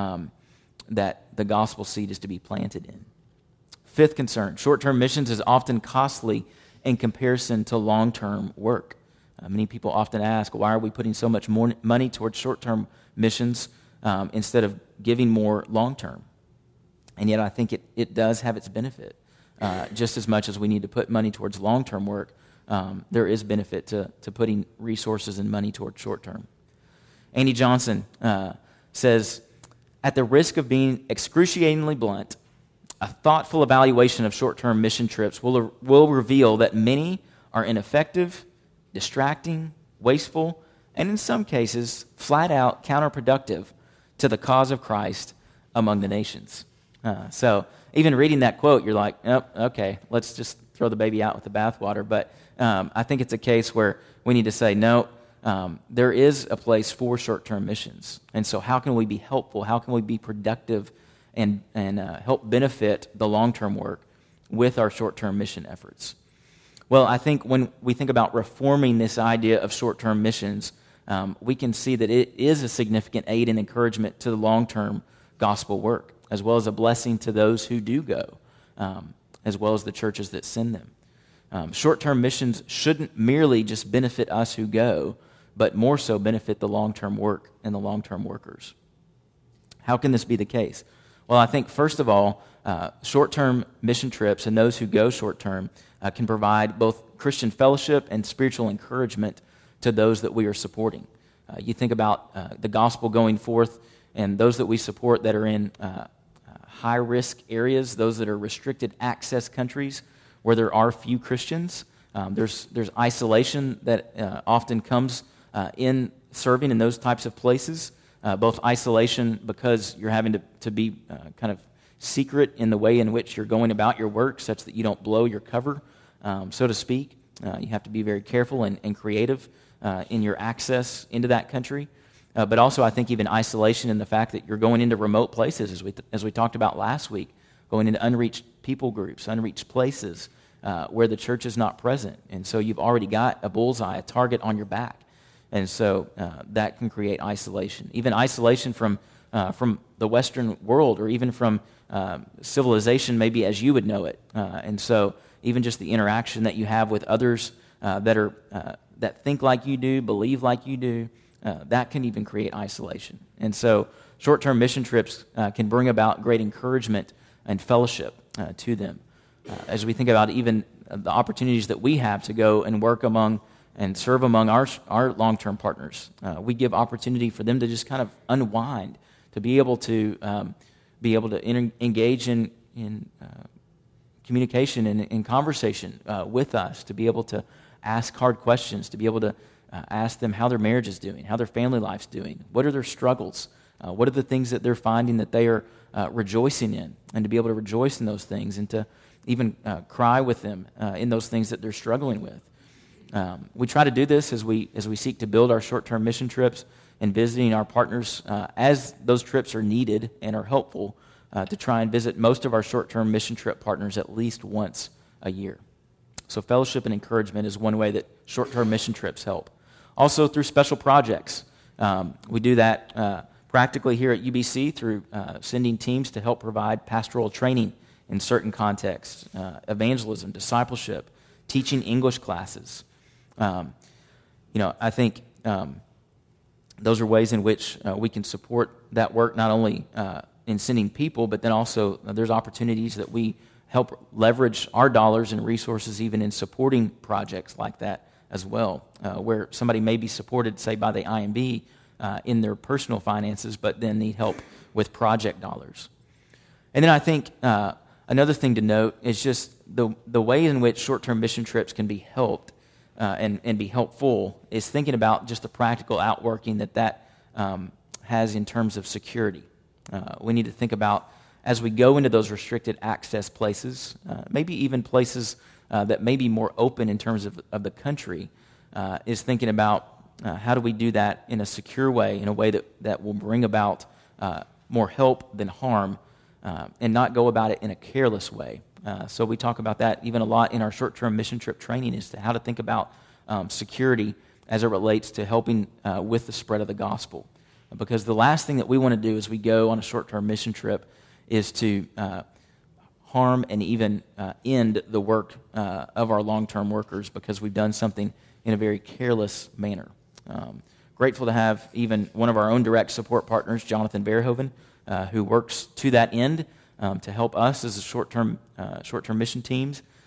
that the gospel seed is to be planted in. Fifth concern, short-term missions is often costly in comparison to long-term work. Many people often ask, why are we putting so much more money towards short-term missions instead of giving more long-term? And yet I think it does have its benefit. Just as much as we need to put money towards long-term work, there is benefit to putting resources and money towards short term. Andy Johnson says, at the risk of being excruciatingly blunt, a thoughtful evaluation of short-term mission trips will reveal that many are ineffective, distracting, wasteful, and in some cases, flat out counterproductive to the cause of Christ among the nations. So even reading that quote, you're like, oh, okay, let's just throw the baby out with the bathwater. But I think it's a case where we need to say, no, there is a place for short-term missions. And so how can we be helpful? How can we be productive and help benefit the long-term work with our short-term mission efforts? Well, I think when we think about reforming this idea of short-term missions, we can see that it is a significant aid and encouragement to the long-term gospel work, as well as a blessing to those who do go, as well as the churches that send them. Short-term missions shouldn't merely just benefit us who go, but more so benefit the long-term work and the long-term workers. How can this be the case? Well, I think, first of all, short-term mission trips and those who go short-term can provide both Christian fellowship and spiritual encouragement to those that we are supporting. You think about the gospel going forth and those that we support that are in high-risk areas, those that are restricted access countries where there are few Christians. There's isolation that often comes in serving in those types of places, both isolation because you're having to be kind of secret in the way in which you're going about your work such that you don't blow your cover, so to speak. You have to be very careful and creative in your access into that country. But also I think even isolation in the fact that you're going into remote places, as we talked about last week, going into unreached people groups, unreached places where the church is not present. And so you've already got a bullseye, a target on your back. And so that can create isolation. Even isolation from the Western world or even from civilization maybe as you would know it. And so even just the interaction that you have with others that think like you do, believe like you do, that can even create isolation. And so short-term mission trips can bring about great encouragement and fellowship to them. As we think about even the opportunities that we have to go and work among and serve among our long-term partners, we give opportunity for them to just kind of unwind, to be able to engage in communication and in conversation with us, to be able to ask hard questions, to be able to ask them how their marriage is doing, how their family life's doing, what are their struggles, what are the things that they're finding that they are rejoicing in, and to be able to rejoice in those things and to even cry with them in those things that they're struggling with. We try to do this as we seek to build our short-term mission trips and visiting our partners as those trips are needed and are helpful to try and visit most of our short-term mission trip partners at least once a year. So fellowship and encouragement is one way that short-term mission trips help. Also through special projects. We do that practically here at UBC through sending teams to help provide pastoral training in certain contexts, evangelism, discipleship, teaching English classes. I think those are ways in which we can support that work, not only in sending people, but then also there's opportunities that we help leverage our dollars and resources even in supporting projects like that as well, where somebody may be supported, say, by the IMB in their personal finances, but then need help with project dollars. And then I think another thing to note is just the way in which short-term mission trips can be helped and be helpful is thinking about just the practical outworking that has in terms of security. We need to think about, as we go into those restricted access places, maybe even places that may be more open in terms of the country, is thinking about how do we do that in a secure way, in a way that will bring about more help than harm, and not go about it in a careless way. So we talk about that even a lot in our short-term mission trip training as to how to think about security as it relates to helping with the spread of the gospel. Because the last thing that we want to do as we go on a short-term mission trip is to harm and even end the work of our long-term workers because we've done something in a very careless manner. Grateful to have even one of our own direct support partners, Jonathan Verhoeven, who works to that end to help us as a short-term mission teams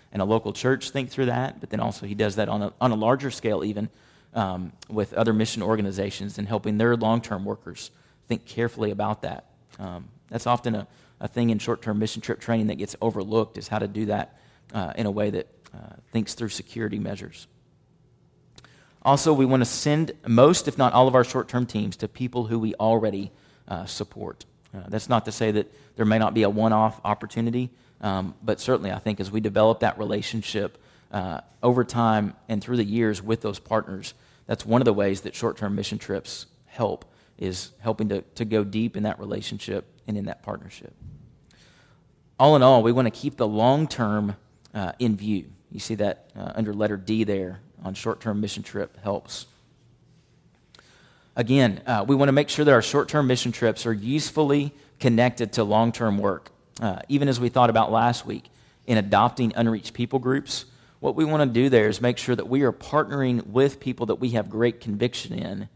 and a local church think through that, but then also he does that on a larger scale even with other mission organizations and helping their long-term workers think carefully about that. That's often a thing in short-term mission trip training that gets overlooked, is how to do that in a way that thinks through security measures. Also, we want to send most, if not all, of our short-term teams to people who we already support. That's not to say that there may not be a one-off opportunity, but certainly I think as we develop that relationship over time and through the years with those partners, that's one of the ways that short-term mission trips help, is helping to go deep in that relationship and in that partnership. All in all, we want to keep the long-term in view. You see that under letter D there on short-term mission trip helps. Again, we want to make sure that our short-term mission trips are usefully connected to long-term work. Even as we thought about last week in adopting unreached people groups, what we want to do there is make sure that we are partnering with people that we have great conviction in,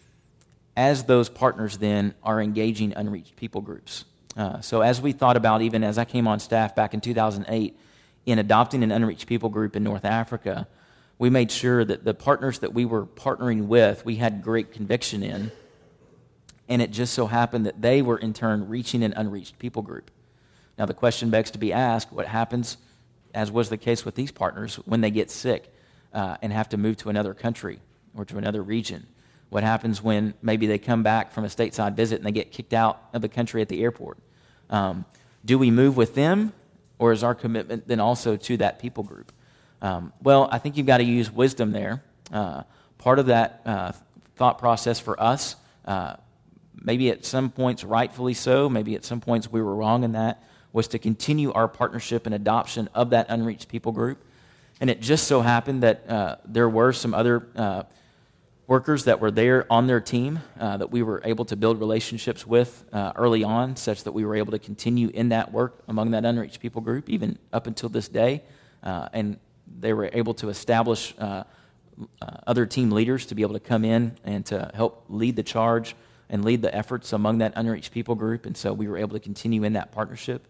as those partners then are engaging unreached people groups. So as we thought about, even as I came on staff back in 2008, in adopting an unreached people group in North Africa, we made sure that the partners that we were partnering with, we had great conviction in, and it just so happened that they were in turn reaching an unreached people group. Now the question begs to be asked, what happens, as was the case with these partners, when they get sick and have to move to another country or to another region? What happens when maybe they come back from a stateside visit and they get kicked out of the country at the airport? Do we move with them, or is our commitment then also to that people group? Well, I think you've got to use wisdom there. Part of that thought process for us, maybe at some points rightfully so, maybe at some points we were wrong in that, was to continue our partnership and adoption of that unreached people group. And it just so happened that there were some other workers that were there on their team that we were able to build relationships with early on, such that we were able to continue in that work among that unreached people group, even up until this day. And they were able to establish other team leaders to be able to come in and to help lead the charge and lead the efforts among that unreached people group. And so we were able to continue in that partnership.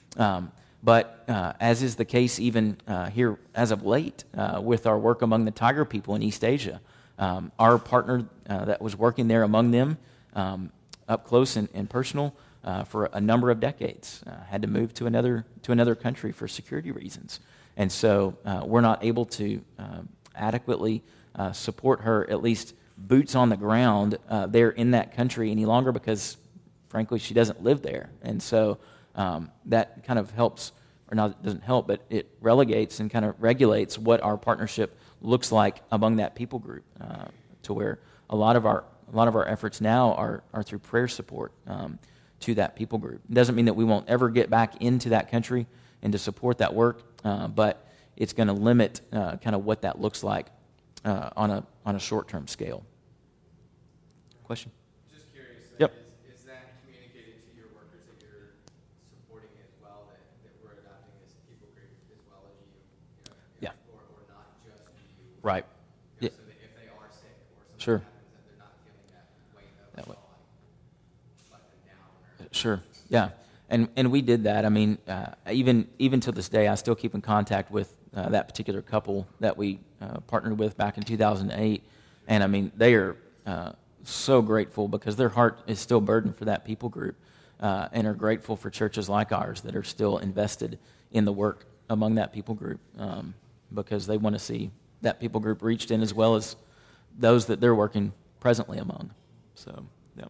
But as is the case even here as of late with our work among the Tiger people in East Asia, our partner that was working there among them up close and personal for a number of decades had to move to another country for security reasons. And so we're not able to adequately support her, at least boots on the ground there in that country any longer, because frankly she doesn't live there. And so that kind of helps, or not, it doesn't help, but it relegates and kind of regulates what our partnership looks like among that people group, to where a lot of our efforts now are through prayer support to that people group. It doesn't mean that we won't ever get back into that country and to support that work, but it's going to limit kind of what that looks like on a short-term scale. Question? Just curious. Yep. Is that communicated to your workers that you're supporting as well, that we're adopting this people group as well as you? Yeah. Or not just you? Right. Yeah. So that if they are sick or something Sure. happens, that they're not feeling that weight of That way. let them down. Or, Sure. Yeah. And we did that. I mean, even to this day, I still keep in contact with that particular couple that we partnered with back in 2008. And I mean, they are so grateful because their heart is still burdened for that people group, and are grateful for churches like ours that are still invested in the work among that people group, because they want to see that people group reached in as well as those that they're working presently among. So,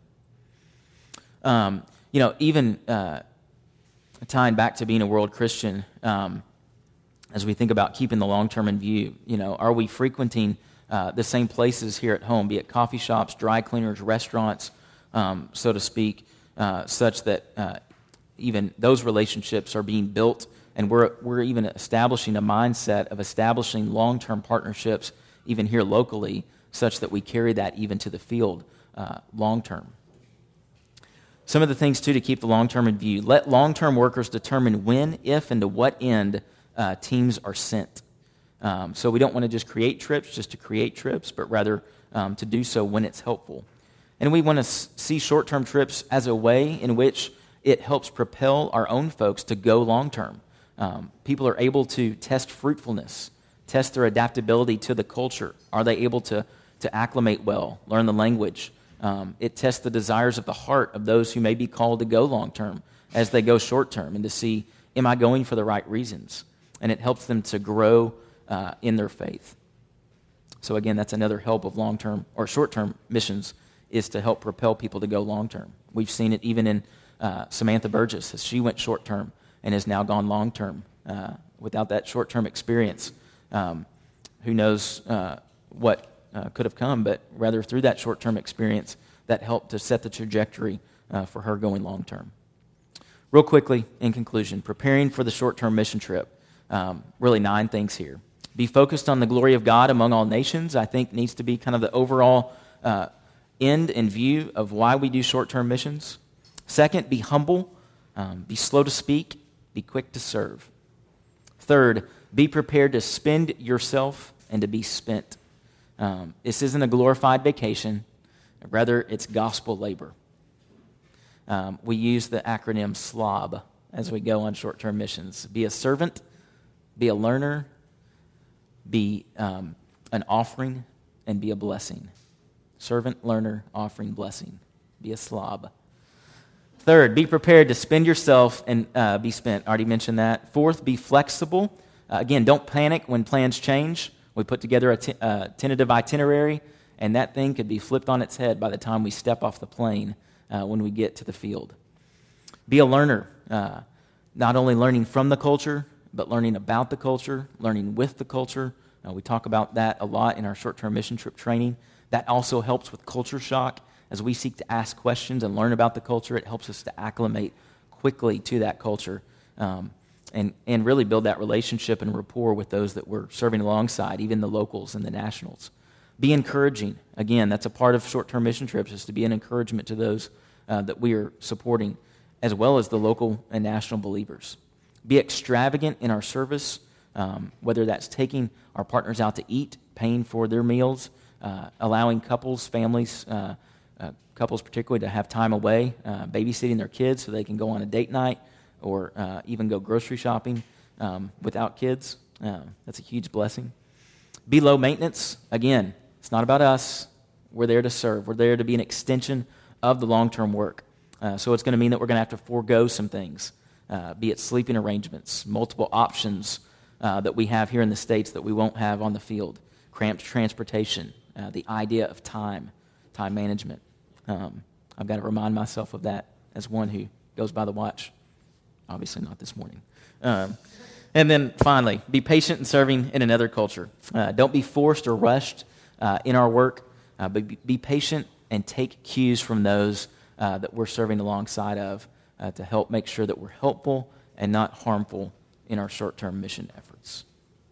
yeah. Even tying back to being a world Christian, as we think about keeping the long term in view, are we frequenting the same places here at home, be it coffee shops, dry cleaners, restaurants, so to speak, such that even those relationships are being built, and we're even establishing a mindset of establishing long-term partnerships even here locally, such that we carry that even to the field long-term. Some of the things, too, to keep the long-term in view. Let long-term workers determine when, if, and to what end teams are sent. So we don't want to just create trips just to create trips, but rather to do so when it's helpful. And we want to see short-term trips as a way in which it helps propel our own folks to go long-term. People are able to test fruitfulness, test their adaptability to the culture. Are they able to acclimate well, learn the language? It tests the desires of the heart of those who may be called to go long-term as they go short-term, and to see, am I going for the right reasons? And it helps them to grow in their faith. So again, that's another help of long-term or short-term missions, is to help propel people to go long-term. We've seen it even in Samantha Burgess, as she went short-term and has now gone long-term. Without that short-term experience, who knows what could have come, but rather through that short-term experience, that helped to set the trajectory for her going long-term. Real quickly, in conclusion, preparing for the short-term mission trip, really 9 things here. Be focused on the glory of God among all nations, I think needs to be kind of the overall end and view of why we do short-term missions. Second, be humble, be slow to speak, be quick to serve. Third, be prepared to spend yourself and to be spent. This isn't a glorified vacation. Rather, it's gospel labor. We use the acronym SLOB as we go on short-term missions. Be a servant, be a learner, be an offering, and be a blessing. Servant, learner, offering, blessing. Be a SLOB. Third, be prepared to spend yourself and be spent. Already mentioned that. Fourth, be flexible. Again, don't panic when plans change. We put together a tentative itinerary, and that thing could be flipped on its head by the time we step off the plane when we get to the field. Be a learner, not only learning from the culture, but learning about the culture, learning with the culture. We talk about that a lot in our short-term mission trip training. That also helps with culture shock. As we seek to ask questions and learn about the culture, it helps us to acclimate quickly to that culture and really build that relationship and rapport with those that we're serving alongside, even the locals and the nationals. Be encouraging. Again, that's a part of short-term mission trips, is to be an encouragement to those that we are supporting, as well as the local and national believers. Be extravagant in our service, whether that's taking our partners out to eat, paying for their meals, allowing couples, families, couples particularly, to have time away, babysitting their kids so they can go on a date night or even go grocery shopping without kids. That's a huge blessing. Be low maintenance. Again, it's not about us. We're there to serve. We're there to be an extension of the long-term work. So it's going to mean that we're going to have to forego some things, be it sleeping arrangements, multiple options that we have here in the States that we won't have on the field, cramped transportation, the idea of time management. I've got to remind myself of that as one who goes by the watch. Obviously not this morning. And then finally, be patient in serving in another culture. Don't be forced or rushed in our work, but be patient and take cues from those that we're serving alongside of to help make sure that we're helpful and not harmful in our short-term mission efforts.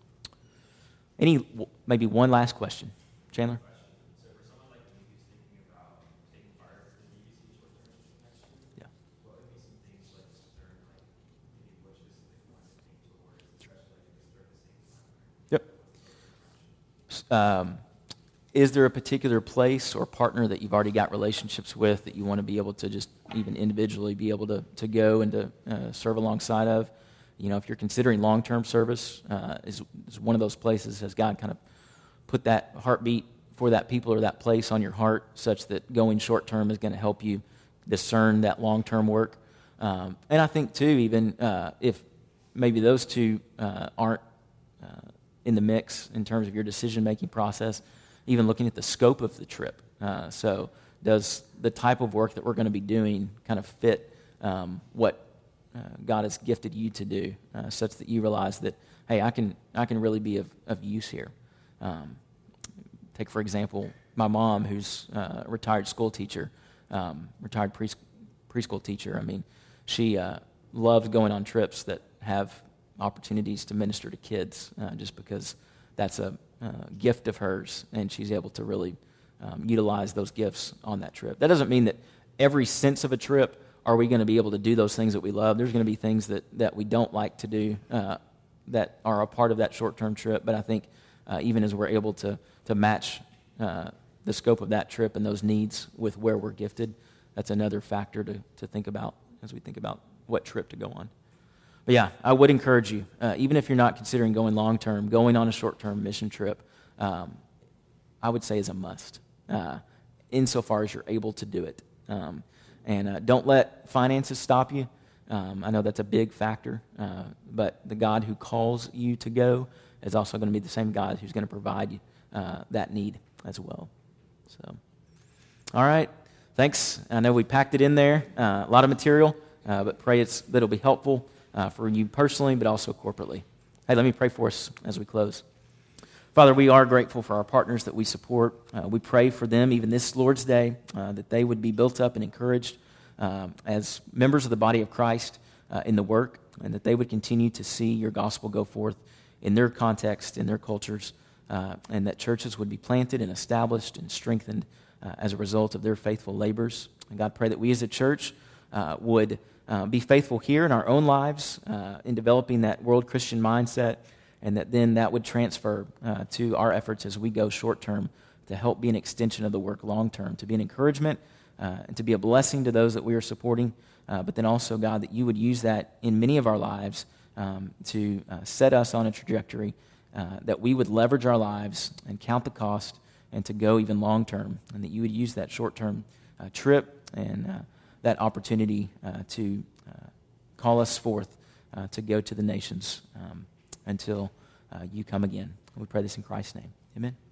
Maybe one last question. Chandler? So for someone like me who's thinking about taking part in the BBC short-term mission next year, Yeah. what would be some things like discern, like maybe what specific ones to think towards, especially like if it's during the same time? Yep. Is there a particular place or partner that you've already got relationships with that you want to be able to just even individually be able to go and to serve alongside of? You know, if you're considering long-term service, is one of those places, has God kind of put that heartbeat for that people or that place on your heart such that going short-term is going to help you discern that long-term work? And I think, too, even if maybe those two aren't in the mix in terms of your decision-making process, even looking at the scope of the trip. So does the type of work that we're going to be doing kind of fit what God has gifted you to do, such that you realize that, hey, I can really be of use here. Take, for example, my mom, who's a retired school teacher, retired preschool teacher. I mean, she loves going on trips that have opportunities to minister to kids just because that's a gift of hers, and she's able to really utilize those gifts on that trip. That doesn't mean that every sense of a trip are we going to be able to do those things that we love. There's going to be things that we don't like to do that are a part of that short-term trip, but I think even as we're able to match the scope of that trip and those needs with where we're gifted, that's another factor to think about as we think about what trip to go on. But yeah, I would encourage you, even if you're not considering going long-term, going on a short-term mission trip, I would say is a must, insofar as you're able to do it. And don't let finances stop you. I know that's a big factor, but the God who calls you to go is also going to be the same God who's going to provide you that need as well. So, all right, thanks. I know we packed it in there, a lot of material, but pray that it'll be helpful for you personally, but also corporately. Hey, let me pray for us as we close. Father, we are grateful for our partners that we support. We pray for them, even this Lord's Day, that they would be built up and encouraged as members of the body of Christ in the work, and that they would continue to see your gospel go forth in their context, in their cultures, and that churches would be planted and established and strengthened as a result of their faithful labors. And God, pray that we as a church would be faithful here in our own lives in developing that world Christian mindset, and that then that would transfer to our efforts as we go short term to help be an extension of the work long term, to be an encouragement and to be a blessing to those that we are supporting, but then also, God, that you would use that in many of our lives to set us on a trajectory that we would leverage our lives and count the cost and to go even long term, and that you would use that short term trip and that opportunity to call us forth to go to the nations until you come again. We pray this in Christ's name. Amen.